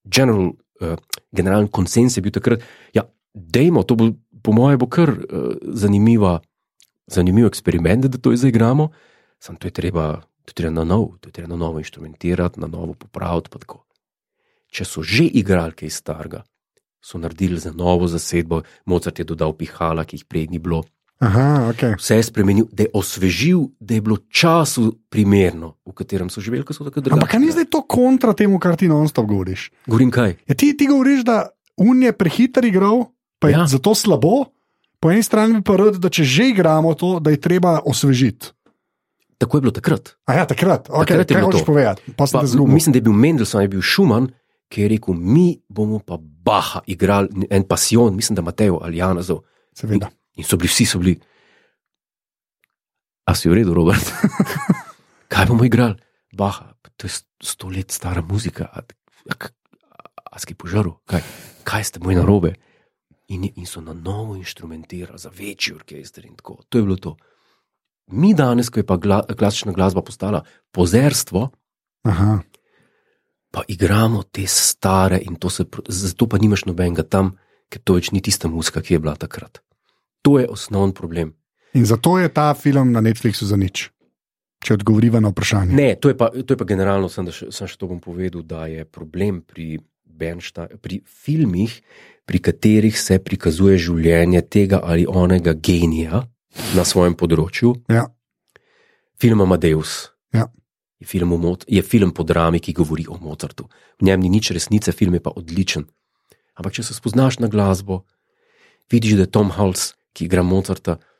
generalni konsens je bil takrat, ja, dejmo, to bo, po moje bo kar zanimiv eksperiment, da to zaigramo, samo to je treba na novo inštrumentirati, na novo popraviti, pa tako. Če so že igrali kaj starega, so naredili za novo zasedbo, Mozart je dodal pihala, ki jih prej ni bilo. Vse je spremenil, da je osvežil, da je bilo času primerno, v katerem so živeli, ko so tako drugačni. Ampak kaj ni zdaj to kontra temu, kar ti non-stop govoriš? Govorim kaj? Ja, ti govoriš, da on je prehiter igral, pa je zato slabo, po eni strani pa rad, da če že igramo to, da je treba osvežiti. Tako je bilo takrat. Takrat. Kaj hočeš povedati? Mislim, da je bil Mendelssohn, je bil Schumann, ki je rekel, mi bomo pa Bacha igrali, en Passion, mislim, da Mateo ali Janazov. Seveda. In vsi so bili. A si v redu, Robert? Kaj bomo igrali? Bacha, to je 100 let stara muzika. A si požaril? Kaj ste moj narobe? In so na novo inštrumentirali za večji orkester in tako. To je bilo to. Mi danes, ko je pa klasična glasba postala pozerstvo, pa igramo te stare in zato pa nimaš nobenega tam, ker to več ni tista muzika, ki je bila takrat. To je osnovni problem. In zato je ta film na Netflixu za nič, če odgovoriva na vprašanje. Ne, to je pa generalno, sem še to bom povedal, da je problem pri filmih, pri katerih se prikazuje življenje tega ali onega genija na svojem področju. Ja. Film Amadeus. Ja. Je film po drami, ki govori o Mozartu. V njem ni nič resnice, film je pa odličen. Ampak če se spoznaš na glasbo, vidiš, da je Tom Hulce, ki igra Mozarta,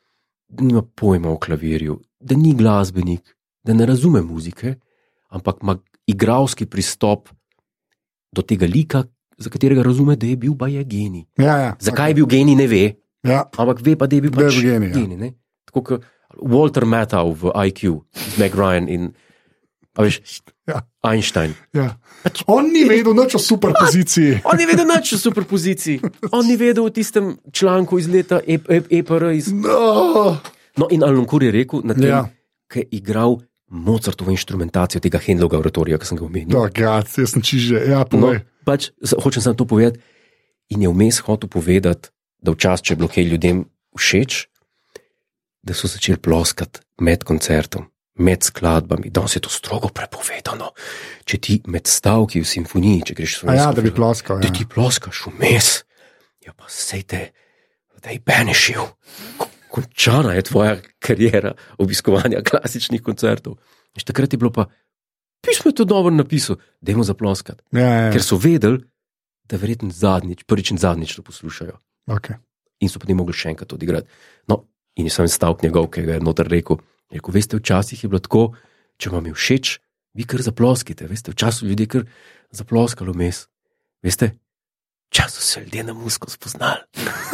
da nima pojma o klavirju, da ni glasbenik, da ne razume muzike, ampak ima igralski pristop do tega lika, za katerega razume, da je bil baje genij. Ja, Zakaj je bil genij, ne ve, ja. ampak ve pa, da je bil pač genij. genij. Tako kot Walter Matthau v IQ, Meg Ryan in Einstein. Ja. On ni vedel nič o superpoziciji. On ni vedel nič o superpoziciji. On ni vedel o tistem članku iz leta EPR. No, in Alan Kur je rekel, na tem, ki je igral Mozartovo inštrumentacijo tega Handlovega oratorija, ki sem ga omenil. Jaz sem čiže, hočem samo to povedati. In je vmes hotel povedati, da včasih, če je bilo kaj ljudem všeč, da so začeli ploskati med koncertom, med skladbami. Danes je to strogo prepovedano. Če ti med stavki v simfoniji, če greš svoje da bi ploskal. Da ti ploskaš vmes, ja pa sej te, da je benešil. Končana je tvoja karijera obiskovanja klasičnih koncertov. In takrat je bilo pa, pismo je to dobro napisal, dajmo zaploskati. Ker so vedeli, da verjetno prvič in zadnjič to poslušajo. Okay. In so potem mogli še enkrat odigrati. No, in je sam stavek njegov, ki ga je noter rekel. Rekel, veste, včasih je bilo tako, če vam je všeč, vi kar zaploskite. Veste, včasih ljudje kar zaploskalo vmes. Veste, včasih so ljudje na muziko spoznali.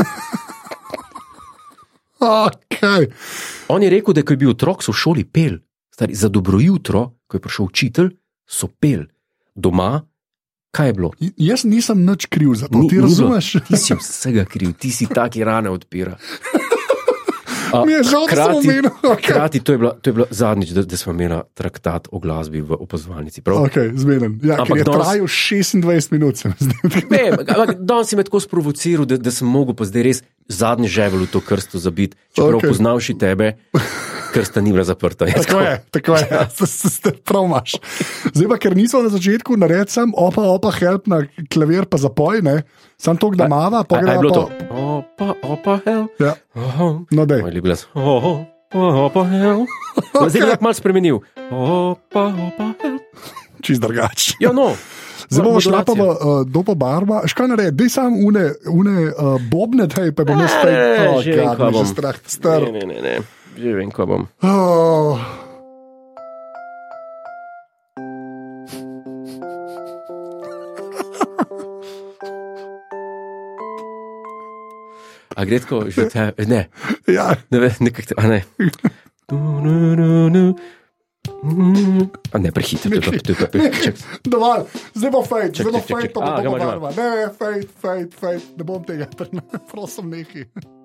Okay. On je rekel, da ko je bil otrok, so v šoli pel. Stari, za dobro jutro, ko je prišel učitelj, so pel. Doma, kaj je bilo? Jaz nisem nič kriv za to, ti razumeš? Ti si vsega kriv, ti si taki rane odpira. Mi je žal, da sem omenil. Hkrati, to je bilo zadnjič, da smo imeli traktat o glasbi v opazovalnici. Zmeden. Ja, ker je trajal 26 minut. Danes si me tako sprovociral, da sem mogel pa zdaj res zadnji ževelj v to krsto zabiti, čeprav poznavši tebe, krsta ni bila zaprta. Tako je, prav imaš. Zdaj pa, ker nismo na začetku naredili sam opa, help na klavir pa zapoj, ne? Sam to, da mava, pa gre pa... Opa, help. Ja. No, dej. Moj ljubi glas. Opa, help. Zdaj bi lahko malo spremenil. Opa, help. Čist drugač. Ja, no. Zdaj bomo šla pa v dopo barva. Škaj naredi, dej sam une bobne, dej, pa bom jaz že vem, kva bom. Star. Ne. Že vem, kva bom. A gre tako, že te, ne. Ja. Nekako, a ne. A ne, prehite, to je pa. Dovolj, zdaj bo fejt, pa bo barva. Ne, fejt, ne bom tega, prosim nekaj.